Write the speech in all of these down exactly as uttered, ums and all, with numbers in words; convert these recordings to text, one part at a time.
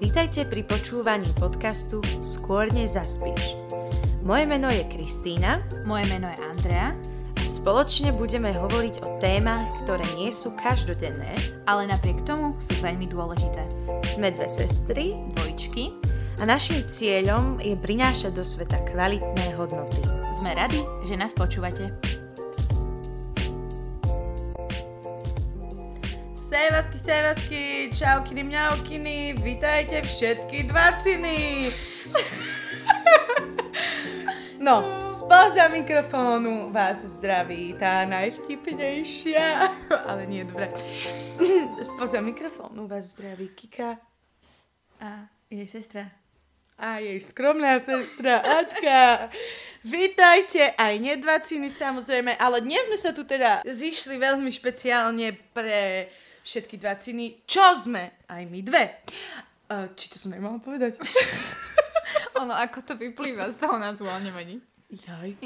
Vítajte pri počúvaní podcastu Skôr než zaspíš. Moje meno je Kristína. Moje meno je Andrea. A spoločne budeme hovoriť o témach, ktoré nie sú každodenné, ale napriek tomu sú veľmi dôležité. Sme dve sestry, dvojčky a našim cieľom je prinášať do sveta kvalitné hodnoty. Sme radi, že nás počúvate. Sejvasky, sejvasky, čaukiny, mňaukiny, vítajte všetky dvaciny. No, spoza mikrofónu vás zdraví tá najvtipnejšia, ale nie, dobre. Spoza mikrofónu vás zdraví Kika. A jej sestra. A jej skromná sestra Aťka. Vítajte aj nedvaciny samozrejme, ale dnes sme sa tu teda zišli veľmi špeciálne pre všetky dvaciny, čo sme aj my dve. Uh, či to som nemala povedať? Ono, ako to vyplýva z toho názvu, ale nevadí. Jaj.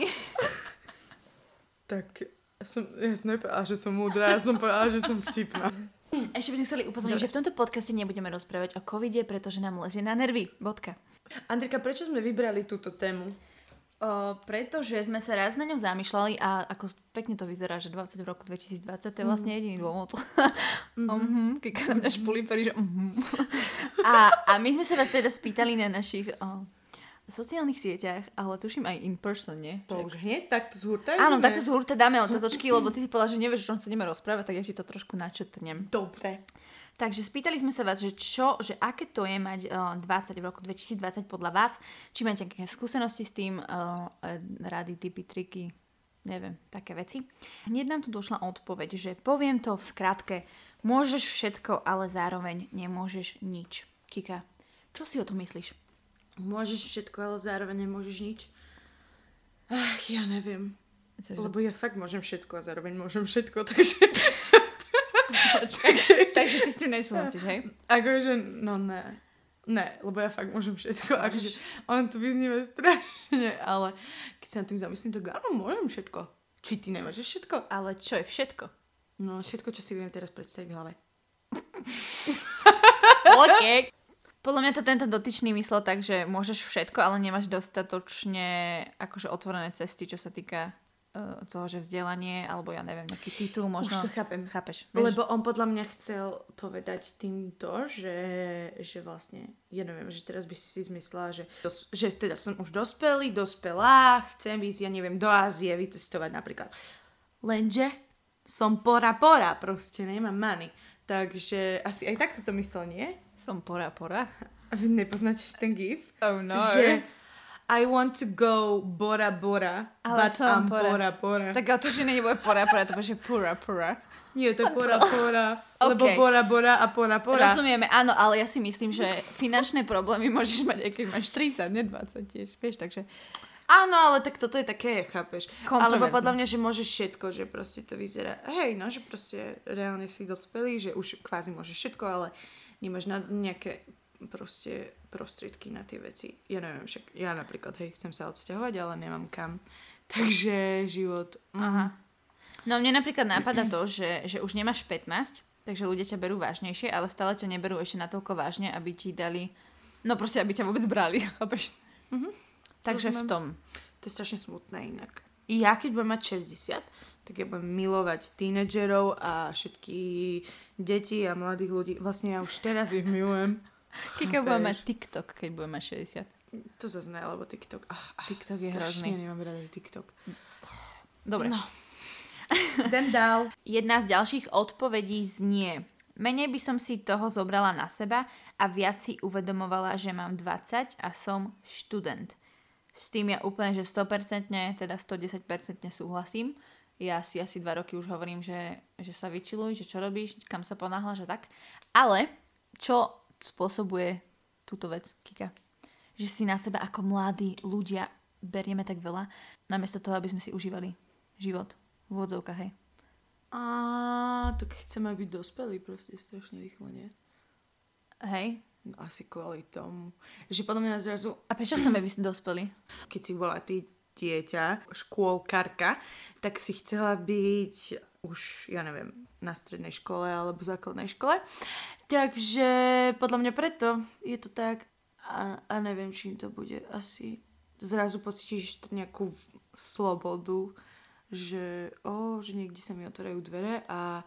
Tak, som, ja som nepovedala, že som múdra, ja som povedala, že som vtipná. Ešte by sme chceli upozorniť, že v tomto podcaste nebudeme rozprávať o covide, pretože nám lezie na nervy. Bodka. Andrika, prečo sme vybrali túto tému? O, pretože sme sa raz na ňom zamýšľali a ako pekne to vyzerá, že dvadsať v roku dvetisícdvadsať, to je vlastne jediný dôvod. Mm-hmm. uh-huh. Kýka na mňa špuliperí, že uh-huh. a, a my sme sa vás teda spýtali na našich o, sociálnych sieťach, ale tuším aj in person, nie? To už hneď takto z hurta? Áno, takto z hurta dáme otázočky, lebo ty si povedala, že nevieš, o čom sa ideme rozprávať, tak ja ti to trošku načetnem. Dobre. Takže spýtali sme sa vás, že čo, že aké to je mať uh, dvadsať v roku dvetisícdvadsať podľa vás, či máte nejaké skúsenosti s tým, uh, rady, tipy, triky, neviem, také veci. Hneď nám tu došla odpoveď, že poviem to v skratke, môžeš všetko, ale zároveň nemôžeš nič. Kika, čo si o tom myslíš? Môžeš všetko, ale zároveň nemôžeš nič? Ach, ja neviem. Cože? Lebo ja fakt môžem všetko a zároveň môžem všetko, takže... takže, takže ty s tým nesúhlasíš, hej? Akože, no ne. Ne, lebo ja fakt môžem všetko. Akože, ono to vyznieva strašne, ale keď sa nad tým zamyslím, tak áno, môžem všetko. Či ty nemôžeš všetko? Ale čo je všetko? No, všetko, čo si viem teraz predstaviť v hlave. OK. Podľa mňa to tento dotyčný myslel tak, že môžeš všetko, ale nemáš dostatočne akože otvorené cesty, čo sa týka uh, toho, že vzdelanie, alebo ja neviem, nejaký titul možno. Už to chápem. Chápeš? Lebo on podľa mňa chcel povedať týmto, že, že vlastne, ja neviem, že teraz by si zmyslela, že, že teda som už dospelý, dospelá, chcem ísť, ja neviem, do Ázie vycestovať napríklad. Lenže som pora pora, proste nemám money. Takže asi aj takto to myslel, nie? Som pora pora. A vy nepoznáte ten gif? Oh no. Že I want to go Bora Bora, ale but I'm pora. pora pora. Tak ale to, že nie bude pora pora, to bude pura pura. Nie, to je pora pora, okay. Lebo Bora Bora a pora pora. Rozumieme, áno, ale ja si myslím, že finančné problémy môžeš mať, aj keď máš tridsať, ne dvadsať tiež, vieš, takže... Áno, ale tak toto je také, chápeš. Alebo Kontroverzné. podľa mňa, že môžeš všetko, že proste to vyzerá, hej, no, že proste reálne si dospelý, že už kvázi môžeš všetko, ale nemáš na nejaké proste prostriedky na tie veci. Ja neviem, však ja napríklad, hej, chcem sa odsťahovať, ale nemám kam. Takže život... Mm. Aha. No mne napríklad napadá to, že, že už nemáš pätnásť, takže ľudia ťa berú vážnejšie, ale stále ťa neberú ešte natoľko vážne, aby ti dali, no proste, aby ťa vôbec brali, chápeš? Mhm. Takže Rozumiem. v tom. To je strašne smutné inak. Ja keď budem mať šesťdesiat, tak ja budem milovať tínedžerov a všetky deti a mladých ľudí. Vlastne ja už teraz ich milujem. Kika bude mať TikTok, keď bude mať šesťdesiat. To zase ne, lebo TikTok. Ah, ah, TikTok je hrozný. Strašne nemám rada TikTok. Dobre. No. Idem dál. Jedna z ďalších odpovedí znie: menej by som si toho zobrala na seba a viac si uvedomovala, že mám dvadsať a som študent. S tým ja úplne, že sto percent, teda sto desať percent súhlasím. Ja si asi dva roky už hovorím, že, že sa vyčiluj, že čo robíš, kam sa ponáhľaš a tak. Ale čo spôsobuje túto vec, Kika? Že si na seba ako mladí ľudia berieme tak veľa, namiesto toho, aby sme si užívali život. V úvodzovkách, hej. A tak chceme byť dospelí proste strašne rýchlo, nie? Hej. Asi kvôli tomu. Že podľa mňa zrazu... A prečo chceme byť dospelí? Keď si bola ty dieťa, škôlkarka, tak si chcela byť už, ja neviem, na strednej škole alebo základnej škole. Takže podľa mňa preto je to tak a, a neviem, čím to bude. Asi zrazu pocítiš nejakú slobodu, že, oh, že niekde sa mi otvárajú dvere a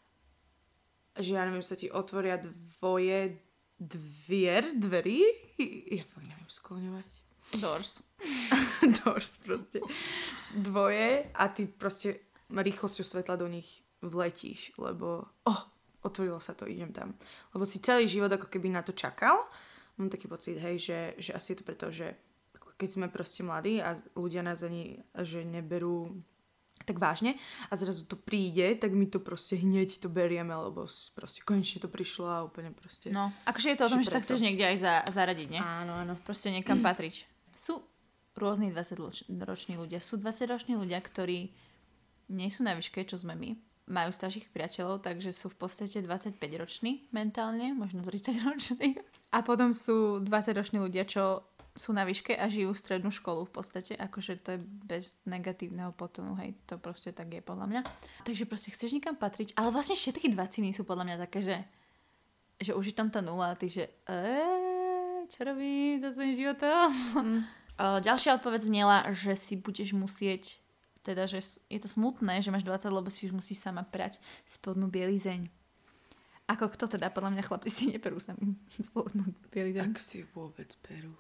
že ja neviem, sa ti otvoria dvoje dvier, dverí. Ja fakt neviem skloňovať. Doors. Doors proste. Dvoje a ty proste rýchlosťou svetla do nich vletíš, lebo oh, otvorilo sa to, idem tam. Lebo si celý život ako keby na to čakal. Mám taký pocit, hej, že, že asi je to preto, že keď sme proste mladí a ľudia nás ani že neberú tak vážne a zrazu to príde, tak my to proste hneď to berieme, lebo proste konečne to prišlo a úplne proste... No, akože je to o tom, že, že sa chceš niekde aj za, zaradiť, nie? Áno, áno. Proste niekam patriť. Sú rôzni dvadsaťroční ľudia. Sú dvadsaťroční ľudia, ktorí nie sú na výške, čo sme my. Majú starších priateľov, takže sú v podstate dvadsaťpäťroční mentálne, možno tridsaťroční. A potom sú dvadsaťroční ľudia, čo sú na výške a žijú strednú školu v podstate, akože to je bez negatívneho potonu, hej, to proste tak je podľa mňa. Takže proste chceš niekam patriť, ale vlastne všetky dvaciny sú podľa mňa také, že, že už je tam tá nula a ty, že eee, čo robím za svojím životom? Mm. Ďalšia odpoveď znela, že si budeš musieť, teda, že je to smutné, že máš dvadsať, lebo si už musíš sama prať spodnú bielizeň. Ako kto teda? Podľa mňa chlapci si neperú sami spodnú bielizeň. Ak si vôbec perú.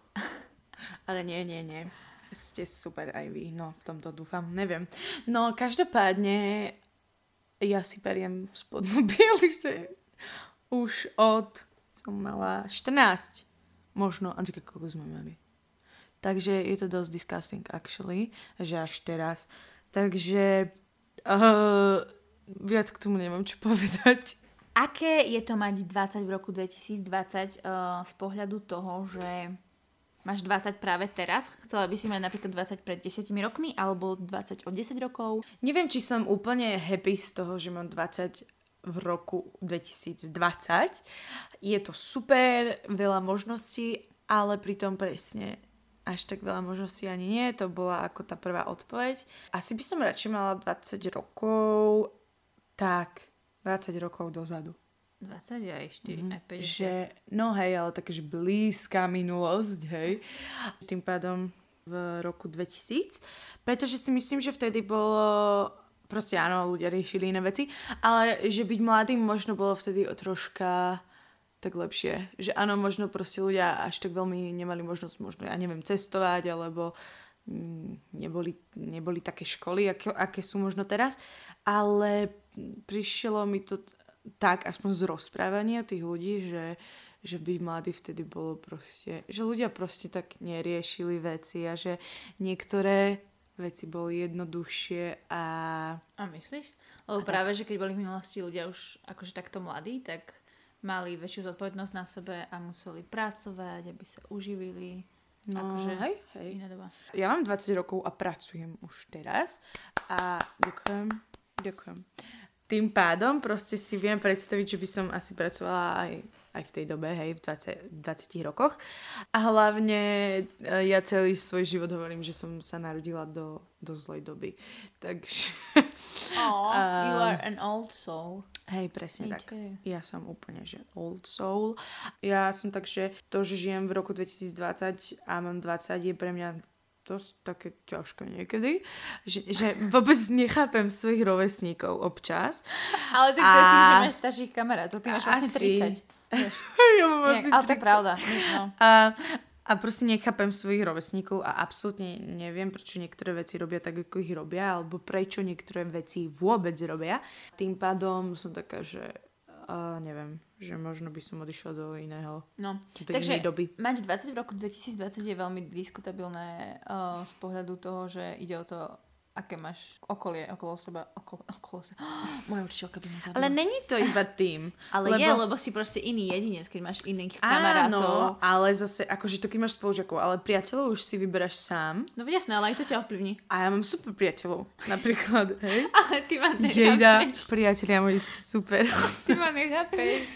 Ale nie, nie, nie. Ste super aj vy. No, v tomto dúfam. Neviem. No, každopádne ja si periem spodnú bielizeň už od som mala štrnásť. Možno. A tak koľko sme mali. Takže je to dosť disgusting actually, že až teraz. Takže uh, viac k tomu nemám čo povedať. Aké je to mať dvadsať v roku dvetisícdvadsať uh, z pohľadu toho, že máš dvadsať práve teraz? Chcela by si mať napríklad dvadsať pred desiatimi rokmi alebo dvadsať o desať rokov? Neviem, či som úplne happy z toho, že mám dvadsať v roku dvetisícdvadsať. Je to super, veľa možností, ale pritom presne až tak veľa možností ani nie. To bola ako tá prvá odpoveď. Asi by som radšej mala dvadsať rokov, tak dvadsať rokov dozadu. dvadsať aj štyri, mm, aj päťdesiat. Že, no hej, ale taká, že blízka minulosť, hej. Tým pádom v roku dvetisíc, pretože si myslím, že vtedy bolo, proste áno, ľudia riešili iné veci, ale že byť mladým možno bolo vtedy troška tak lepšie. Že áno, možno proste ľudia až tak veľmi nemali možnosť, možno, ja neviem, cestovať, alebo neboli, neboli také školy, aké, aké sú možno teraz, ale prišlo mi to t- tak, aspoň z rozprávania tých ľudí, že, že byť mladý vtedy bolo proste, že ľudia proste tak neriešili veci a že niektoré veci boli jednoduchšie a... A myslíš? Lebo a práve, tak... že keď boli v minulosti ľudia už akože takto mladí, tak mali väčšiu zodpovednosť na sebe a museli pracovať, aby sa uživili. No, akože hej, hej. Iná doba. Ja mám dvadsať rokov a pracujem už teraz a ďakujem, ďakujem. Tým pádom proste si viem predstaviť, že by som asi pracovala aj, aj v tej dobe, hej, v dvadsiatich rokoch. A hlavne ja celý svoj život hovorím, že som sa narodila do, do zlej doby. Takže... Oh, um, you are an old soul. Hej, presne okay. tak. Ja som úplne, že old soul. Ja som tak, že to, že žijem v roku dvetisícdvadsať a mám dvadsať, je pre mňa dosť také ťažké niekedy. Že, že vôbec nechápem svojich rovesníkov občas. Ale tak to je tým, že máš starších kamarátov. Ty máš vlastne tridsať. Ja mám asi ale to je pravda. No. A, a proste nechápem svojich rovesníkov a absolútne neviem, prečo niektoré veci robia tak, ako ich robia, alebo prečo niektoré veci vôbec robia. Tým pádom som taká, že uh, neviem, že možno by som odišla do iného, no. do Takže inej doby. mať dvadsať v roku dvetisícdvadsať je veľmi diskutabilné uh, z pohľadu toho, že ide o to, aké máš okolie okolo seba. Okolo, okolo seba. Oh, moja učiteľka by ma zabila. Ale není to iba tým. Ale lebo... je, lebo si proste iný jedinec, keď máš iných kamarátov. Áno, ale zase, akože to keď máš spolužiakov, ale priateľov už si vyberáš sám. No jasné, ale aj to ťa ovplyvní. A ja mám super priateľov, napríklad, hej. Ale ty ma nechápeš. Jejda, priatelia moji sú super. Ty ma nechápeš.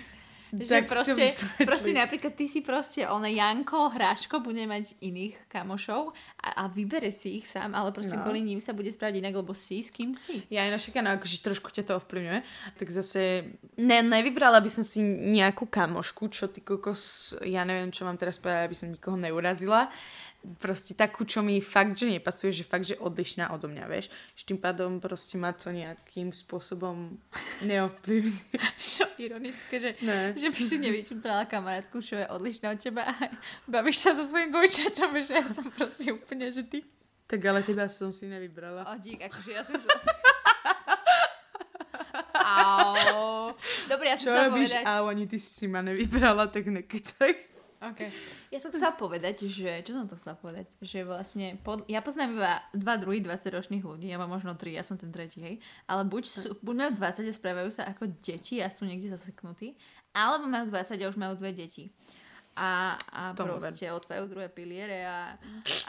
Že proste, proste napríklad ty si proste, ona Janko, Hráško bude mať iných kamošov a, a vybere si ich sám, ale proste no. kvôli ním sa bude správať inak, lebo si s kým si. Ja aj naša no, akože trošku ťa to ovplyvňuje. Tak zase ne, nevybrala by som si nejakú kamošku, čo ty kokos, ja neviem, čo mám teraz povedať, aby som nikoho neurazila. Proste takú, čo mi fakt, že nepasuje, že fakt, že odlišná odo mňa, vieš. Že tým pádom proste ma to nejakým spôsobom neovplyvňuje. Čo ironické, že, ne. že by si nevybrala kamarátku, čo je odlišná od teba a bavíš sa so svojím dvojčačom, že ja som proste úplne, že ty. Tak ale teba som si nevybrala. O dík, akože ja som sa... Au. Dobre, ja som chcela povedať... Čo robíš? Au, ani ty si ma nevybrala, tak nekecaj. Okay. Ja som chcela povedať, že... Čo som to chcela povedať? Že vlastne... Pod, ja poznám iba dva druhých dvadsaťročných ľudí. Ja mám možno tri, ja som ten tretí, hej. Ale buď, sú, buď majú dvadsať a správajú sa ako deti a sú niekde zaseknutí, alebo majú dvadsať a už majú dve deti. A, a proste otvárajú druhé piliere a... a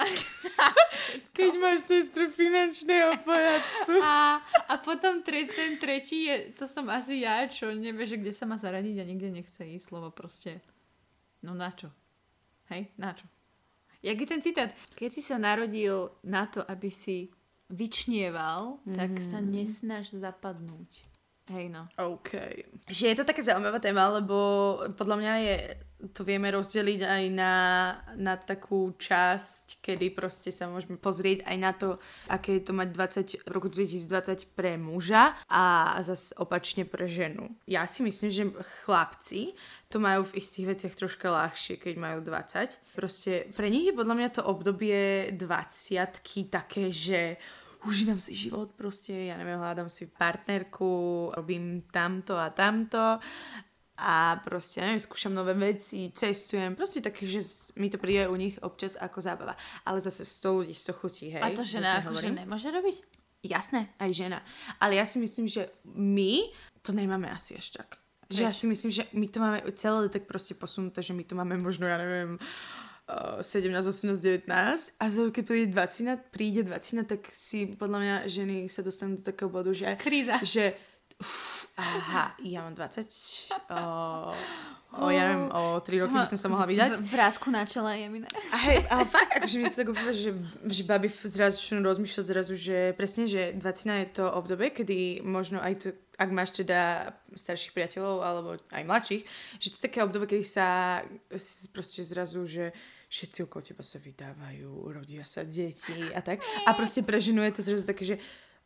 keď máš sestru finančného poradcu. A, a potom tre, ten tretí je... To som asi ja, čo nevie, že kde sa má zaradiť a nikde nechce ísť, lebo proste... No na čo? Hej, na čo? Jak je ten citát? Keď si sa narodil na to, aby si vyčnieval, mm. tak sa nesnaž zapadnúť. Hej no. OK. Že je to také zaujímavá téma, lebo podľa mňa je, to vieme rozdeliť aj na, na takú časť, kedy proste sa môžeme pozrieť aj na to, aké je to mať dvadsať, v roku dvetisícdvadsať pre muža a zase opačne pre ženu. Ja si myslím, že chlapci to majú v istých veciach troška ľahšie, keď majú dvadsať. Proste pre nich je podľa mňa to obdobie dvadsiatky také, že užívam si život proste, ja neviem, hľadám si partnerku, robím tamto a tamto a proste, ja neviem, skúšam nové veci, cestujem, proste také, že mi to príde u nich občas ako zábava. Ale zase sto ľudí, sto chutí, hej. A to žena akože nemôže robiť? Jasné, aj žena. Ale ja si myslím, že my to nemáme asi až tak. Že ja si myslím, že my to máme celé tak proste posunuté, že my to máme možno, ja neviem, uh, sedemnásť, osemnásť, devätnásť a keď príde dvadsať, príde dvadsať, tak si podľa mňa ženy sa dostanú do takého bodu, že... Kríza. Že, uf, aha, ja mám dvadsať, uh, o, ja neviem, o tri roky by som sa mohla vydať. Vrásku na čele je mi ne. A hej, ale fakt, akože mi to tak úplne, že, že babi zrazu čo rozmýšľať zrazu, že presne, že dvadsať je to obdobie, kedy možno aj to, ak máš teda starších priateľov alebo aj mladších, že to je také obdobie, kedy sa proste zrazu, že všetci okolo teba sa vydávajú, rodia sa deti a tak. A proste pre ženu je to zrazu také, že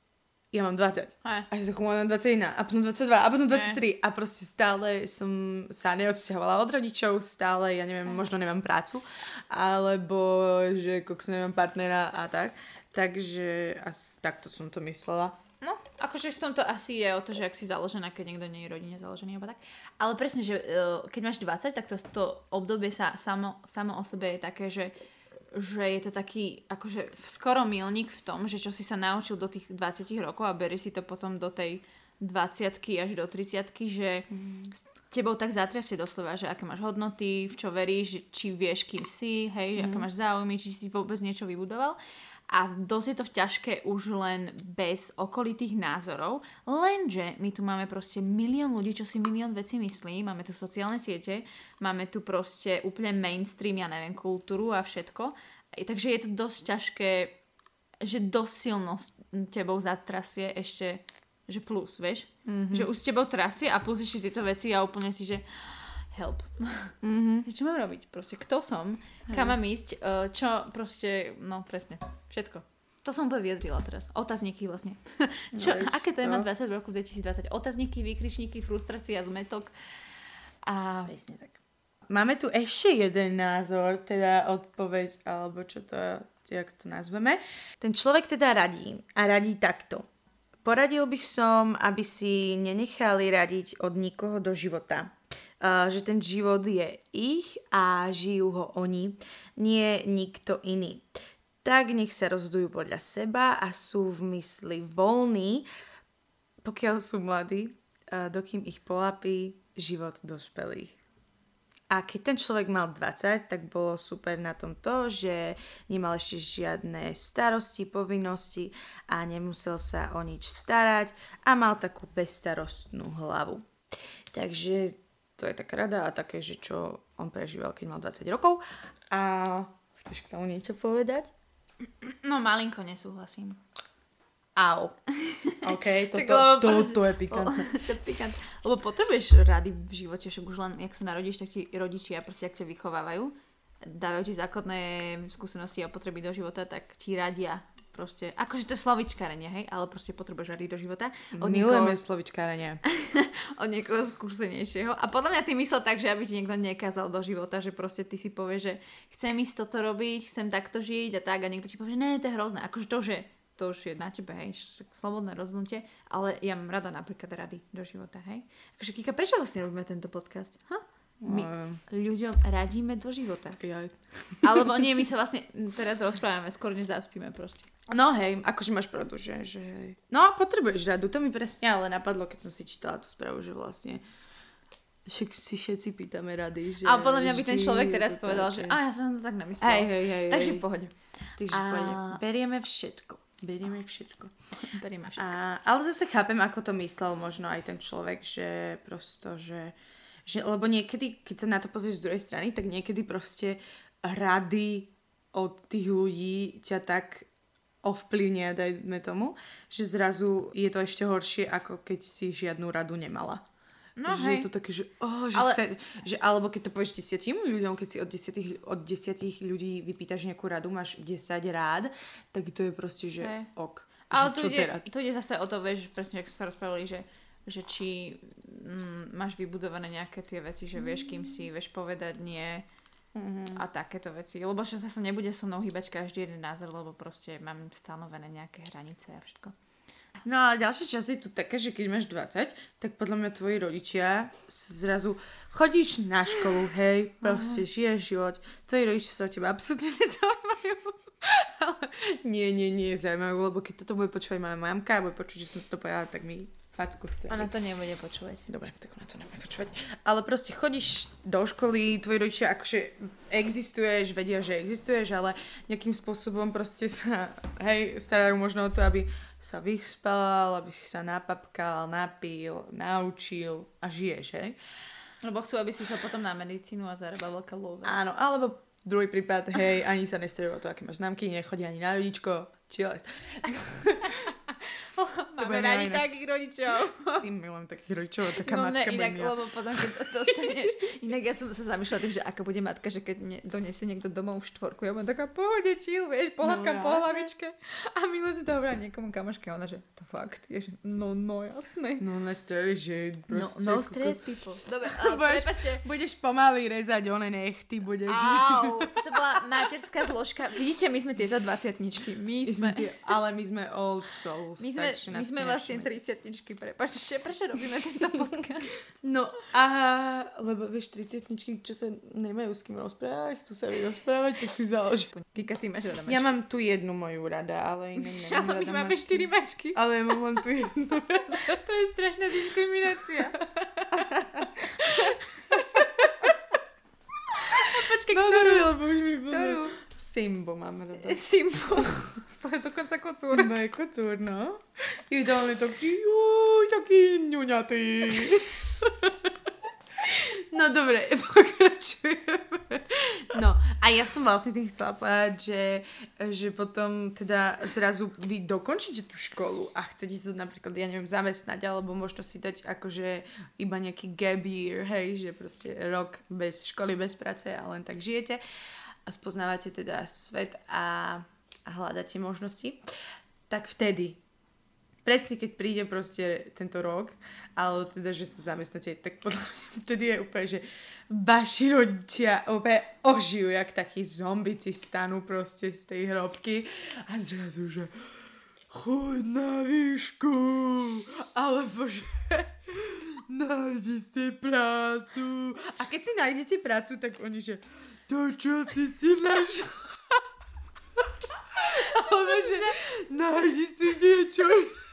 ja mám dvadsať. Aj. A že sa mám dvadsaťjeden a potom dvadsaťdva a potom dvadsaťtri. A proste stále som sa neodsťahovala od rodičov, stále, ja neviem, možno nemám prácu, alebo že koľko nemám partnera a tak. Takže asi takto som to myslela. No, akože v tomto asi je o to, že ak si založená, keď niekto nie je rodine založený, alebo tak. Ale presne, že uh, keď máš dvadsať, tak to, to obdobie sa samo, samo o sebe je také, že, že je to taký akože skoro milník v tom, že čo si sa naučil do tých dvadsať rokov a beri si to potom do tej dvadsiatky až do tridsiatky, že mm. s tebou tak zatrasie doslova, že aké máš hodnoty, v čo veríš, či vieš, kým si, hej, mm. aké máš záujmy, či si vôbec niečo vybudoval. A dosť je to ťažké už len bez okolitých názorov, lenže my tu máme proste milión ľudí, čo si milión vecí myslí, máme tu sociálne siete, máme tu proste úplne mainstream, ja neviem, kultúru a všetko. Takže je to dosť ťažké, že dosť silno tebou zatrasie ešte, že plus, vieš? Mm-hmm. Že už s tebou trasie a plus ešte tieto veci a úplne si, že... help. Mm-hmm. Čo mám robiť? Proste, kto som? Hej. Kam mám ísť? Čo proste, no presne, všetko. To som úplne vyjadrila teraz. Otázniky vlastne. Čo, no, aké to je mať dvadsať v roku dvetisícdvadsať? Otázniky, výkričníky, frustrácia, zmetok. A... presne tak. Máme tu ešte jeden názor, teda odpoveď, alebo čo to, jak to nazveme. Ten človek teda radí a radí takto. Poradil by som, aby si nenechali radiť od nikoho do života. Uh, že ten život je ich a žijú ho oni, nie nikto iný. Tak nech sa rozhodujú podľa seba a sú v mysli voľní, pokiaľ sú mladí, uh, dokým ich polapí život dospelých. A keď ten človek mal dvadsať, tak bolo super na tom to, že nemal ešte žiadne starosti, povinnosti a nemusel sa o nič starať a mal takú bezstarostnú hlavu. Takže to je taká rada a také, že čo on prežíval, keď mal dvadsať rokov. A chceš k tomu niečo povedať? No, malinko nesúhlasím. Au. OK, to, Tak to, lebo to, proste- to je pikantné. To je pikant. Lebo potrebuješ rady v živote, však už len, jak sa narodíš, tak ti rodičia proste, jak ťa vychovávajú, dávajú ti základné skúsenosti a potreby do života, tak ti radia proste, akože to je slovičkárenie, hej, ale proste potrebuješ rady do života. Od Milujeme niekoho, slovičkárenie. od niekoho skúsenejšieho. A podľa mňa ty myslel tak, že aby ti niekto nekázal do života, že proste ty si povieš, že chcem ísť toto robiť, chcem takto žiť a tak a niekto ti povie, že ne, to je hrozné. Akože to, že to už je na tebe, hej, však slobodné rozhodnutie, ale ja mám rada napríklad rady do života, hej. Akože Kika, prečo vlastne robíme tento podcast? Ha? My No, ľuďom radíme do života. jaj. Alebo nie, my sa vlastne teraz rozprávame, skôr než zaspíme proste. No hej, akože máš pravdu, že, že... No, potrebuješ radu, to mi presne ale napadlo, keď som si čítala tú správu, že vlastne však si všetci pýtame rady, že... Ale podľa mňa by ten vždy človek je teraz to povedal, také. že a ja som to tak nemyslel. Hej, hej, hej. Takže hej. v pohode. Takže A- v pohode. Berieme všetko. Berieme všetko. Berieme všetko. A, ale zase chápem, ako to myslel možno aj ten človek, že prosto, že, že lebo niekedy, keď sa na to pozrieš z druhej strany, tak niekedy proste rady od tých ľudí ťa tak ovplyvnia, dajme tomu, že zrazu je to ešte horšie, ako keď si žiadnu radu nemala. No že hej. je to také, že, oh, že, Ale- sa, že alebo keď to povieš desiatim ľuďom, keď si od desiatich, od desiatich ľudí vypýtaš nejakú radu, máš desať rád, tak to je proste, že Hej. ok. Ale Že tu čo ide, teraz? tu ide zase o to, vieš, presne, ako sme sa rozprávali, že, že či mm, máš vybudované nejaké tie veci, že vieš, kým si, vieš povedať nie Mhm. a takéto veci. Lebo že zase nebude so mnou hýbať každý jeden názor, lebo proste mám stanovené nejaké hranice a všetko. No a ďalšia časť je tu taká, že keď máš dvadsať, tak podľa mňa tvoji rodičia s- zrazu chodíš na školu, hej, proste žiješ život, tvoji rodičia sa o teba absolútne nezaujímajú. Ale nie, nie, nie zaujímajú, lebo keď toto bude počúvať moja mamka a bude počuť, že som to povedala, tak mi facku strelí. Ona to nebude počúvať. Dobre, tak ona to nebude počúvať. Ale proste chodíš do školy, tvoji rodičia akože existuješ, vedia, že existuješ, ale nejakým spôsobom proste sa, hej, starajú možno o to, aby sa vyspal, aby si sa napapkal, napil, naučil a žiješ, hej? Lebo chcú, aby si išiel potom na medicínu a zarábal veľká lóza. Áno, alebo druhý prípad, hej, ani sa nestarajú o to, aké máš známky, nechodí ani na rodičko, chill. Máme bude radi iné. takých rodičov. Tým milujem takých rodičov, taká No ne, matka inak, bude mňa. lebo potom, keď to dostaneš... Inak ja som sa zamýšľala tým, že aká bude matka, že keď ne, donesie niekto domov štvorku, ja mám taká pohode, chill, vieš, pohľadka No, po jasné. hlavičke. A Milo si to hovorila niekomu kamoške a ona, že to fakt, je, že no, no, jasné. No, na streli, že No, proste... no kokos- stress, people. Dobre, ale Budeš- prepáčte. Budeš pomaly rezať one nechty, budeš... Au, to bola materská zložka. Vidíte, my sme tieto dvadsiatničky. My My sme... sme tie, ale my sme old souls. My sme, takže my nás sme si vlastne nevšimnete. tridsiatničky, prepáčte, prečo robíme tento podcast? No a, lebo vieš, tridsiatničky, čo sa nemajú s kým rozprávať, chcú sa vyrozprávať, tak si založ. Kika, ty máš rada Ja mačky. mám tu jednu moju rada, ale inak nemám Ale my rada máme mačky. štyri mačky. Ale ja mám len tu jednu rada. To je strašná diskriminácia. Počkej, No ktorú? dobré, lebo už mi Ktorú? bolo. Simbo mám rada. Simbo. To je dokonca kocúr. Simbo je kocúr, no. Je ideálne taký, juj, taký ňuňatý. No dobre, pokračujeme. No a ja som vlastne tým chcela povedať, že, že potom teda zrazu vy dokončíte tú školu a chcete sa napríklad, ja neviem, zamestnať alebo možno si dať akože iba nejaký gap year, hej, že proste rok bez školy, bez práce a len tak žijete a spoznávate teda svet a, a hľadáte možnosti, tak vtedy presne keď príde proste tento rok, alebo teda, že sa zamestnáte, tak podľa mňa vtedy je úplne, že vaši rodičia úplne ožijú, jak takí zombici stanú proste z tej hrobky a zrazu, že choď na výšku, alebo že nájdi si prácu. A keď si nájdete prácu, tak oni, že to, čo si si našla. Alebo že nájdi si niečo.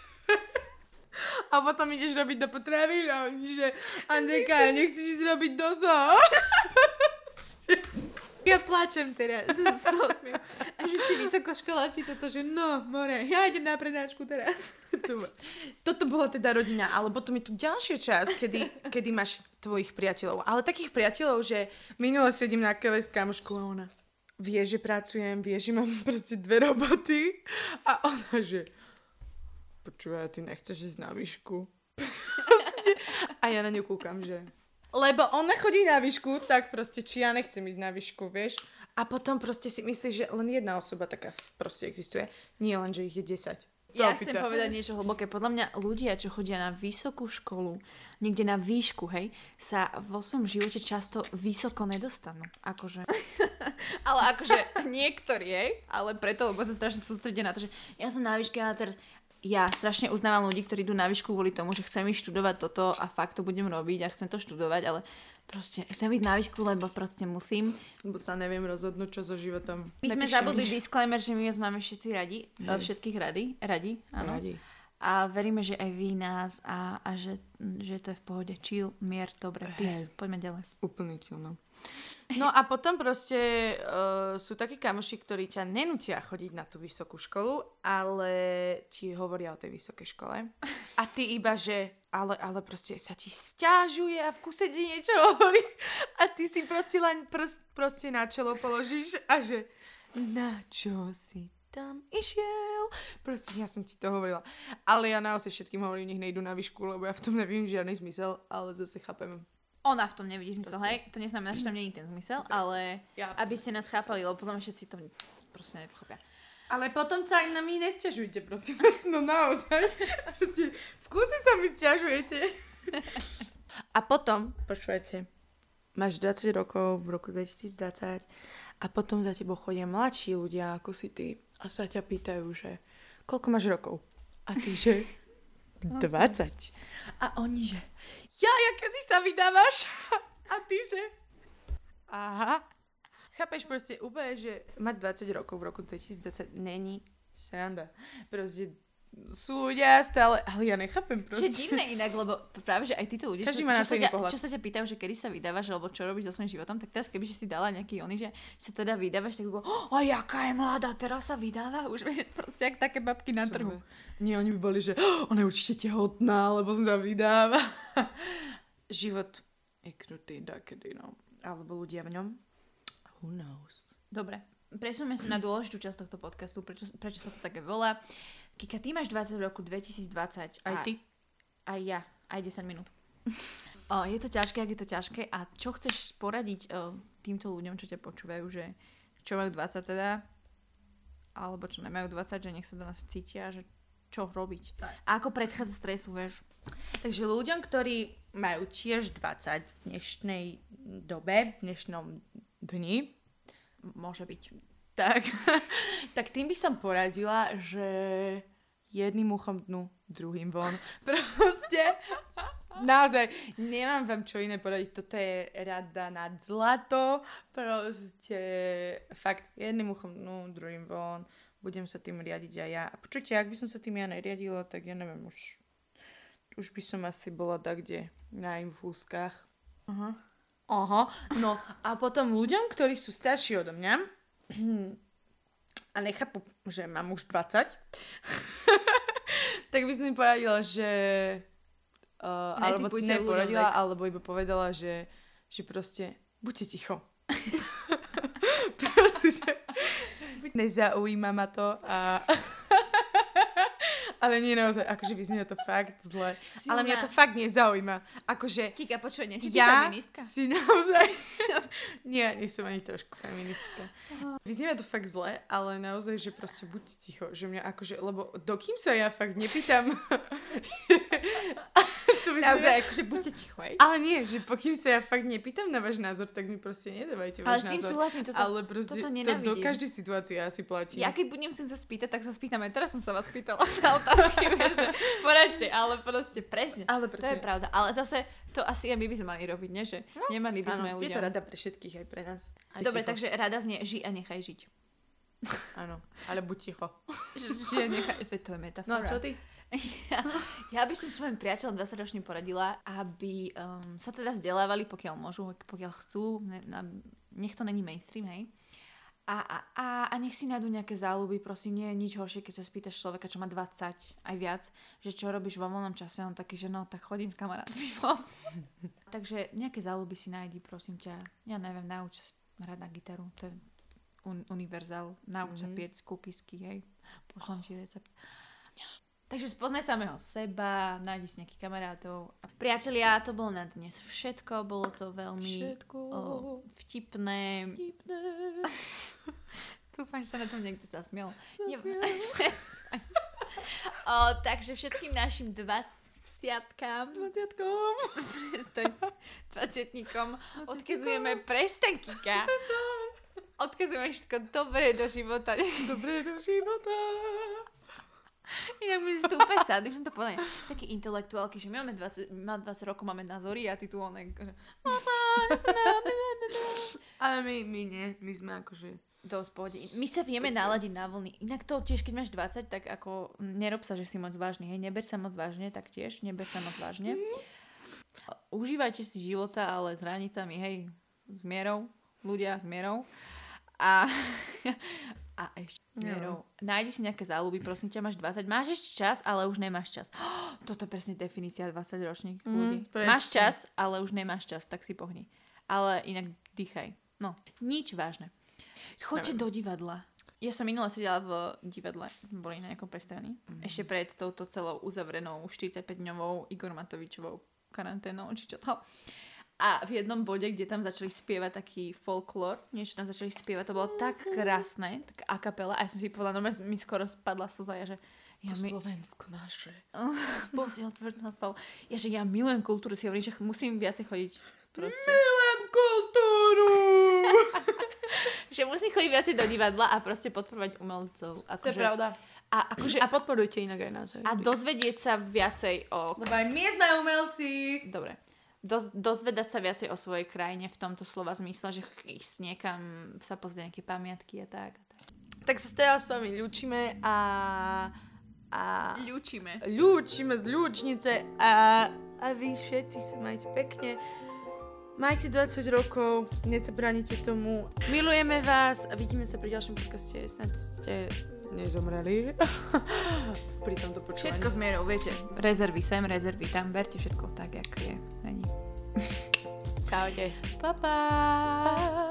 A potom ideš robiť do potravy a oni, že Andrejka, nechceš ísť robiť dozo? Ja plačem teraz z toho smiechu. A že tí vysokoškoláci toto, že no, more, ja idem na prednášku teraz. Toto bola teda rodina, ale potom je tu ďalšia časť, kedy, kedy máš tvojich priateľov. Ale takých priateľov, že minule sedím na káve s kamoškou a ona vie, že pracujem, vie, že mám proste dve roboty a ona, že počúvaj, ty nechceš ísť na výšku. A ja na ňu kúkam, že lebo ona chodí na výšku, tak proste či ja nechcem ísť na výšku, vieš. A potom proste si myslíš, že len jedna osoba taká proste existuje. Nie len, že ich je desať. Ja chcem povedať niečo hlboké. Podľa mňa ľudia, čo chodia na vysokú školu, niekde na výšku, hej, sa vo svojom živote často vysoko nedostanú. Akože. Ale akože niektorí, hej, ale preto, lebo sa strašne sústredia na to, že ja som na výške a teraz ja strašne uznávam ľudí, ktorí idú na výšku kvôli tomu, že chcem ísť študovať toto a fakt to budem robiť a chcem to študovať, ale proste chcem byť na výšku, lebo proste musím. Lebo sa neviem rozhodnúť, čo so životom. My sme zabudli disclaimer, že my vás máme všetci radi, Hej. všetkých radi, radi, áno. Radi. A veríme, že aj vy nás a, a že, že to je v pohode. Chill, mier, dobre, peace. Poďme ďalej. Úplný chill, no. No a potom proste uh, sú takí kamoši, ktorí ťa nenútia chodiť na tú vysokú školu, ale ti hovoria o tej vysokej škole. A ty iba, že ale, ale proste sa ti sťažuje a v kuse ti niečo hovorí. A ty si proste len prst proste na čelo položíš a že na čo si tam išiel. Proste ja som ti to hovorila. Ale ja naozaj všetkým hovorím, nech nejdu na výšku, lebo ja v tom nevím žiadny zmysel, ale zase chápem. Ona v tom nevidí zmysel, hej? To neznamená, že tam nie je ten zmysel, Presne. ale ja, aby ste nás chápali, lebo potom všetci to proste nepochopia. Ale potom sa aj na my nesťažujte, prosím vás, no naozaj. Proste v kúsi sa mi sťažujete. A potom, počúvajte, máš dvadsať rokov v roku dvetisícdvadsať a potom za tebou chodia mladší ľudia, ako si ty, a sa ťa pýtajú, že koľko máš rokov? A ty, že dvadsať. A oni, že ja, ja kedy sa vydávaš? A ty, že aha. Chápeš, proste úplne, že mať dvadsať rokov v roku dvetisícdvadsať není sranda. Proste sú ľudia stále, ale ja nechápem proste. Čo divné inak, lebo práve, že aj títo ľudia, Každý čo, má na čo, sa ťa, pohľad. čo sa ťa pýtajú, že kedy sa vydávaš, alebo čo robíš so svojím životom, tak teraz keby si dala nejaký oný, že sa teda vydávaš, tak by bolo, oh, jaká je mladá, teraz sa vydáva, už vieš, proste jak také babky na trhu. Nie, oni by boli, že oh, ona je určite tehotná, lebo sa vydáva. Život je krutý, dakedy, no. Alebo ľudia v ňom. Who knows? Dobre, presuneme sa na dôležitú časť tohto podcastu, prečo, prečo sa to také volá. Kika, ty máš dvadsať v roku dvetisícdvadsať. Aj ty? Aj ja, aj desať minút. o, je to ťažké, ak je to ťažké. A čo chceš poradiť o, týmto ľuďom, čo ťa počúvajú, že čo majú dvadsať teda, alebo čo nemajú dvadsať, že nech sa do nás cítia, že čo robiť. A ako predchádzať stresu, vieš? Takže ľuďom, ktorí majú tiež dvadsať v dnešnej dobe, v dnešnom dni, môže byť. Tak, tak tým by som poradila, že jedným uchom dnu, druhým von. Proste, naozaj, nemám vám čo iné poradiť. Toto je rada nad zlato. Proste, fakt, jedným uchom dnu, druhým von. Budem sa tým riadiť aj ja. A počujte, ak by som sa tým ja neriadila, tak ja neviem, už, už by som asi bola tak, kde na infúskach. Aha. Aha. No a potom ľuďom, ktorí sú starší odo mňa a nechápu, že mám už dvadsať, tak by som im poradila, že uh, alebo neporadila, alebo iba povedala, že, že proste buďte ticho. Proste nezaujíma ma to a ale nie naozaj, akože vyznie to fakt zle. Silná. Ale mňa to fakt nezaujíma. Akože Kika, počuj, nie si ja ty feministka? si naozaj... nie, nie som ani trošku feministka. Vyznie to fakt zle, ale naozaj, že proste buďte ticho. Že mňa akože, lebo dokým sa ja fakt nepýtam... Naozaj, akože buďte ticho, hej? Ale nie, že pokým sa ja fakt nepýtam na váš názor, tak mi proste nedávajte váš názor. Ale s tým názor. Súhlasím, toto, ale proste, toto to do každej situácie asi platí. Ja keď budem sa spýtať, tak sa spýtam aj teraz som sa vás pýtala na otázky, že poradte, ale proste presne. Ale proste. To je pravda, ale zase to asi aj my by sme mali robiť, nie? Že no, nemali by sme áno, ľuďom. Je to rada pre všetkých, aj pre nás. Aj dobre, ticho. takže rada znie, ži a nechaj žiť. Áno, ale buď ticho. Ži a nechaj, to je metafora. No čo ty? Ja, ja by som svojim priateľom dvadsaťročným poradila, aby um, sa teda vzdelávali, pokiaľ môžu, pokiaľ chcú, ne, na, nech to není mainstream, hej. A, a, a, a nech si nájdu nejaké záľuby, prosím, nie je nič horšie, keď sa spýtaš človeka, čo má dvadsať, aj viac, že čo robíš vo voľnom čase, on taký, že no, tak chodím s kamarátmi von. Takže nejaké záľuby si nájdi, prosím ťa. Ja neviem, nauč sa hrať na gitaru, to je un- univerzál, nauč sa mm-hmm. piec kukisky, hej, pošlem ti recept. Takže spoznaj samého seba, nájdi si nejakých kamarátov. Priatelia, to bolo na dnes všetko, bolo to veľmi o, vtipné. Vtipné. Dúfam, že sa na tom niekto zasmiel. Zasmiel. o, takže všetkým našim dvaciatkám dvaciatkom prestaň, dvaciatníkom odkazujeme prestaň Kika. Odkazujeme všetko dobré do života. Dobré do života. Inak mi si tu úplne sadli, už som to povedala. Taký intelektuálky, že my máme dvadsať, máme dvadsať rokov, máme názory a ty tu onek. Ale my, my nie, my sme akože dosť pohode. My sa vieme naladiť na vlny. Inak to tiež, keď máš dvadsať, tak ako nerob sa, že si moc vážny. Hej, neber sa moc vážne, tak tiež, neber sa moc vážne. Užívajte si života, ale s hranicami, hej, s mierou, ľudia s mierou. A... A ešte s mierou. Nájdi si nejaké záľuby, prosím ťa, máš dvadsať. Máš ešte čas, ale už nemáš čas. Oh, toto je presne definícia dvadsaťročných ľudí. Mm, máš čas, ale už nemáš čas, tak si pohni. Ale inak dýchaj. No, nič vážne. Choďte do divadla. Ja som minule sedela v divadle, boli na nejakom predstavení. Mm. Ešte pred touto celou uzavrenou štyridsaťpäťdňovou Igor Matovičovou karanténou, či čo to. A v jednom bode, kde tam začali spievať taký folklór, niečo tam začali spievať, to bolo tak krásne, tak a capella, a ja som si povedala, no mi skoro spadla slza, ja, že... Ja po mi... Slovensko naše. Posiel tvrdno spal. Ja, že ja milujem kultúru, si hovorím, že musím viacej chodiť. Proste. Milujem kultúru! Že musím chodiť viacej do divadla a proste podporovať umelcov. Ako to je že... pravda. A, akože... a podporujte inak aj nás. A dozvedieť sa viacej o... Lebo aj my sme umelci. Dobre. Do, dozvedať sa viacej o svojej krajine v tomto slova zmysle, že ísť niekam sa pozrieť nejaké pamiatky a tak. A tak. Tak sa teraz s vami ľúčime a... a ľúčime. Ľúčime z ľúčnice a, a vy všetci sa majte pekne. Majte dvadsať rokov, nezabránite tomu. Milujeme vás a vidíme sa pri ďalšom podcaste. Snáď ste nezomreli. Pri tomto počúvaní. Všetko s mierou, viete. Rezervy sem, rezervy tam. Berte všetko tak, jak je. Není. Čaute. Pa, pa.